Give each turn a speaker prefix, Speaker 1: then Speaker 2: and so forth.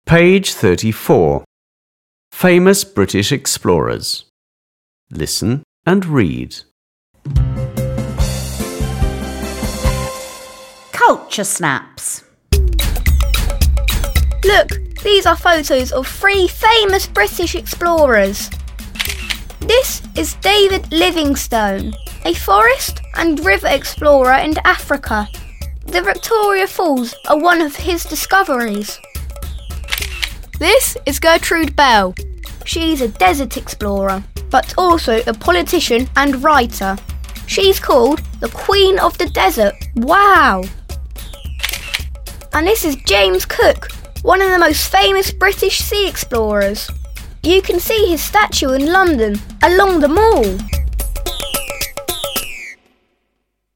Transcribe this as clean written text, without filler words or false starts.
Speaker 1: Page 34. Famous British explorers. Listen and read.
Speaker 2: Culture Snaps.
Speaker 3: Look, these are photos of 3 famous British explorers. This is David Livingstone, a forest and river explorer in Africa. The Victoria Falls are one of his discoveries. This is Gertrude Bell. She's a desert explorer, but also a politician and writer. She's called the Queen of the Desert. Wow! And this is James Cook, one of the most famous British sea explorers. You can see his statue in London, along the Mall.